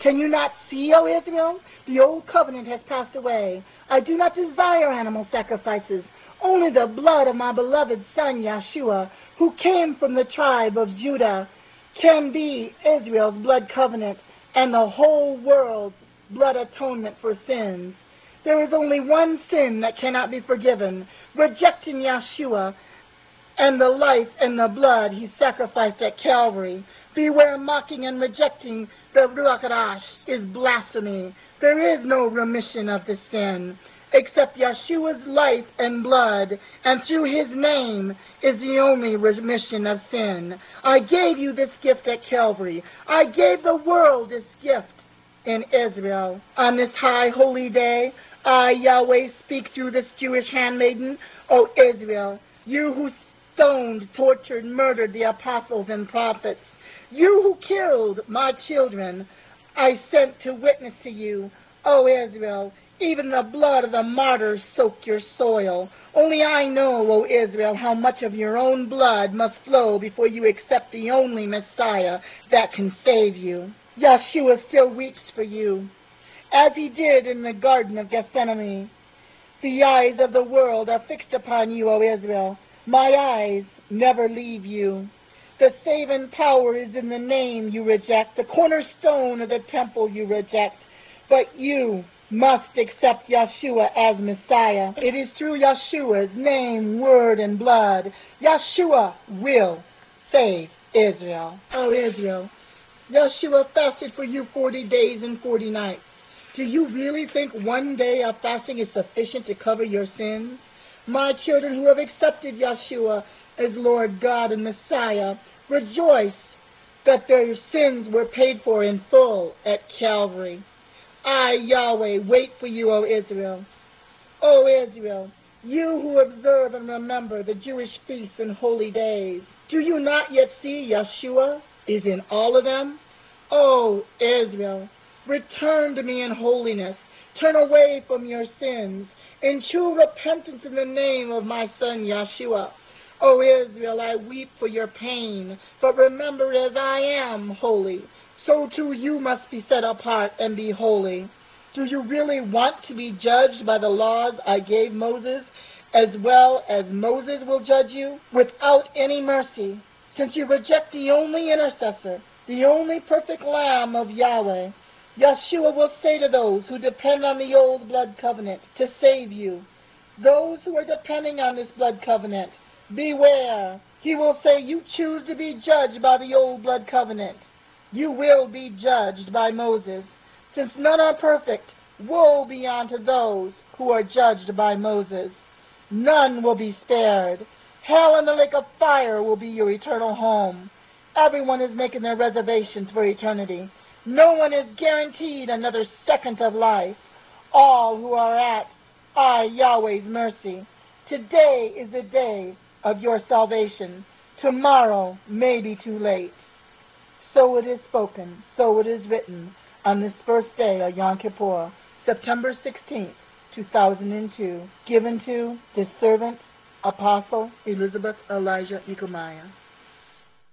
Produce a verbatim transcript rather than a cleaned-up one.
Can you not see, O Israel? The old covenant has passed away. I do not desire animal sacrifices. Only the blood of my beloved son, Yeshua, who came from the tribe of Judah, can be Israel's blood covenant and the whole world's blood atonement for sins. There is only one sin that cannot be forgiven, rejecting Yeshua and the life and the blood he sacrificed at Calvary. Beware, mocking and rejecting the Ruach HaKodesh is blasphemy. There is no remission of the sin, except Yeshua's life and blood, and through his name is the only remission of sin. I gave you this gift at Calvary. I gave the world this gift in Israel. On this high holy day, I, Yahweh, speak through this Jewish handmaiden, O Israel, you who stoned, tortured, murdered the apostles and prophets, you who killed my children, I sent to witness to you, O Israel. Even the blood of the martyrs soak your soil. Only I know, O Israel, how much of your own blood must flow before you accept the only Messiah that can save you. Yeshua still weeps for you, as he did in the Garden of Gethsemane. The eyes of the world are fixed upon you, O Israel. My eyes never leave you. The saving power is in the name you reject, the cornerstone of the temple you reject. But you must accept Yeshua as Messiah. It is through Yeshua's name, word, and blood. Yeshua will save Israel. O Israel, Yeshua fasted for you forty days and forty nights. Do you really think one day of fasting is sufficient to cover your sins? My children who have accepted Yeshua as Lord God and Messiah, rejoice that their sins were paid for in full at Calvary. I, Yahweh, wait for you, O Israel. O Israel, you who observe and remember the Jewish feasts and holy days, do you not yet see Yeshua is in all of them? O Israel, return to me in holiness. Turn away from your sins in true repentance in the name of my son Yeshua. O Israel, I weep for your pain, but remember, as I am holy, so too you must be set apart and be holy. Do you really want to be judged by the laws I gave Moses, as well as Moses will judge you, without any mercy? Since you reject the only intercessor, the only perfect Lamb of Yahweh, Yeshua will say to those who depend on the old blood covenant to save you, those who are depending on this blood covenant, beware. He will say, you choose to be judged by the old blood covenant. You will be judged by Moses. Since none are perfect, woe be unto those who are judged by Moses. None will be spared. Hell and the lake of fire will be your eternal home. Everyone is making their reservations for eternity. No one is guaranteed another second of life. All who are at I, Yahweh's mercy. Today is the day of your salvation. Tomorrow may be too late. So it is spoken, so it is written, on this first day of Yom Kippur, September sixteenth, two thousand two, given to this servant, Apostle Elizabeth Elijah Nehemiah.